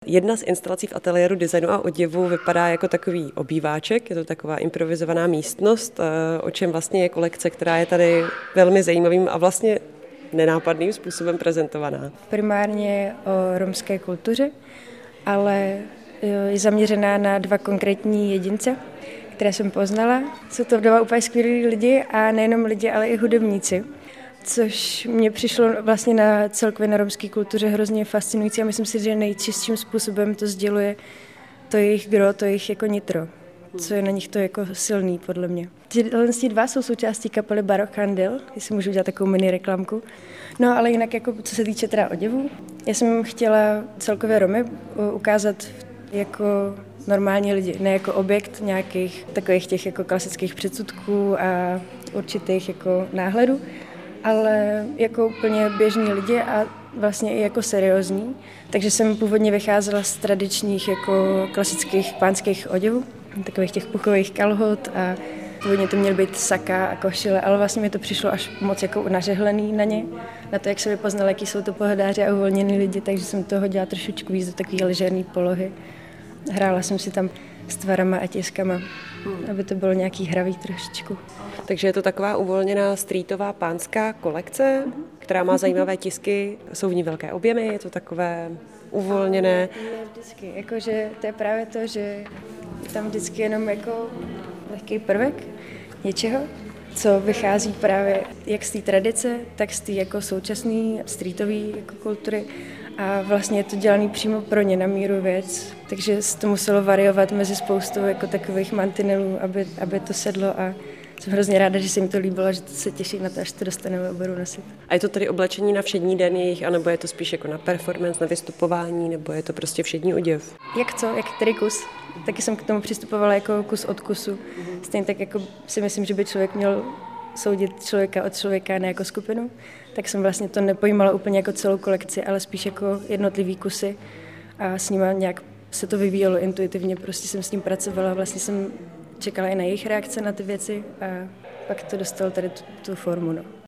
Jedna z instalací v ateliéru designu a oděvu vypadá jako takový obýváček, je to taková improvizovaná místnost, o čem vlastně je kolekce, která je tady velmi zajímavým a vlastně nenápadným způsobem prezentovaná. Primárně o romské kultuře, ale je zaměřená na dva konkrétní jedince, které jsem poznala. Jsou to dva úplně skvělí lidi a nejenom lidi, ale i hudebníci. Což mně přišlo vlastně celkově na romské kultuře hrozně fascinující a myslím si, že nejčistším způsobem to sděluje to jejich gro, to jejich jako nitro, co je na nich to jako silný podle mě. Tyhle dva jsou součástí kapely Baroque Candle, jestli můžu udělat takovou mini reklamku. No ale jinak jako co se týče teda oděvu, já jsem chtěla celkově Romy ukázat jako normální lidi, ne jako objekt nějakých takových těch jako klasických předsudků a určitých jako náhledů, ale jako úplně běžní lidi a vlastně i jako seriózní. Takže jsem původně vycházela z tradičních jako klasických pánských oděvů, takových těch puchových kalhot a původně to měly být saka a košile, ale vlastně mi to přišlo až moc jako nažehlený na ně, na to, jak se vypoznala, jaký jsou to pohodáři a uvolněný lidi, takže jsem toho dělala trošičku víc do takové ležerné polohy. Hrála jsem si tam s tvarama a tiskama, aby to bylo nějaký hravý trošičku. Takže je to taková uvolněná streetová pánská kolekce, která má zajímavé tisky, jsou v ní velké objemy, je to takové uvolněné. Ne vždycky, jakože to je právě to, že je tam vždycky jenom jako lehký prvek něčeho, co vychází právě jak z té tradice, tak z té jako současné streetové jako kultury a vlastně je to dělané přímo pro ně na míru věc, takže se to muselo variovat mezi spoustou jako takových mantinelů, aby to sedlo a jsem hrozně ráda, že se jim to líbilo, že se těší na to, až to dostaneme a budu nosit. A je to tedy oblečení na všední den jejich, anebo je to spíš jako na performance, na vystupování, nebo je to prostě všední oděv? Jak který kus. Taky jsem k tomu přistupovala jako kus od kusu. Stejně tak jako si myslím, že by člověk měl soudit člověka od člověka, ne jako skupinu. Tak jsem vlastně to nepojímala úplně jako celou kolekci, ale spíš jako jednotlivý kusy a s nima nějak se to vyvíjelo intuitivně, prostě jsem s ním pracovala, vlastně jsem čekala i na jejich reakce na ty věci a pak to dostalo tady tu formu. No.